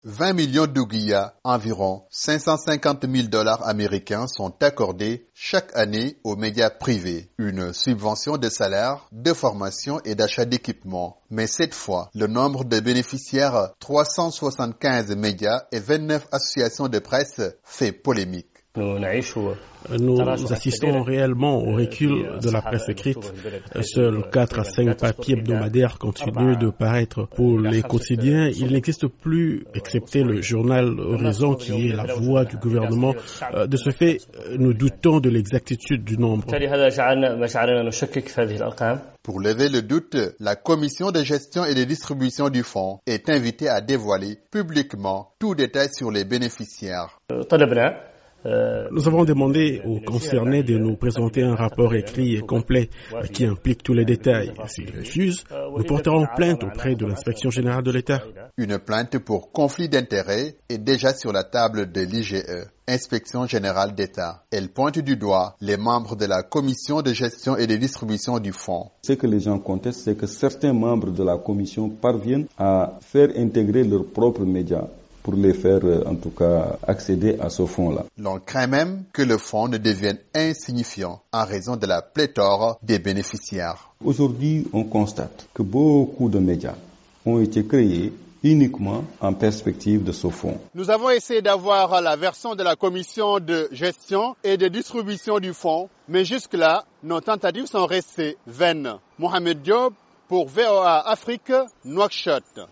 20 millions d'ouguiyas, environ 550 000 $ américains, sont accordés chaque année aux médias privés. Une subvention de salaire, de formation et d'achat d'équipements. Mais cette fois, le nombre de bénéficiaires, 375 médias et 29 associations de presse, fait polémique. Nous assistons réellement au recul de la presse écrite. Seuls 4 à 5 papiers hebdomadaires continuent de paraître. Pour les quotidiens, il n'existe plus, excepté le journal Horizon qui est la voix du gouvernement. De ce fait, nous doutons de l'exactitude du nombre. Pour lever le doute, la commission de gestion et de distribution du fonds est invitée à dévoiler publiquement tout détail sur les bénéficiaires. Nous avons demandé aux concernés de nous présenter un rapport écrit et complet qui implique tous les détails. S'ils refusent, nous porterons plainte auprès de l'Inspection générale de l'État. Une plainte pour conflit d'intérêts est déjà sur la table de l'IGE, Inspection générale d'État. Elle pointe du doigt les membres de la commission de gestion et de distribution du fonds. Ce que les gens contestent, c'est que certains membres de la commission parviennent à faire intégrer leurs propres médias pour les faire, en tout cas, accéder à ce fonds-là. L'on craint même que le fonds ne devienne insignifiant en raison de la pléthore des bénéficiaires. Aujourd'hui, on constate que beaucoup de médias ont été créés uniquement en perspective de ce fonds. Nous avons essayé d'avoir la version de la commission de gestion et de distribution du fonds, mais jusque-là, nos tentatives sont restées vaines. Mohamed Diop pour VOA Afrique, Nouakchott.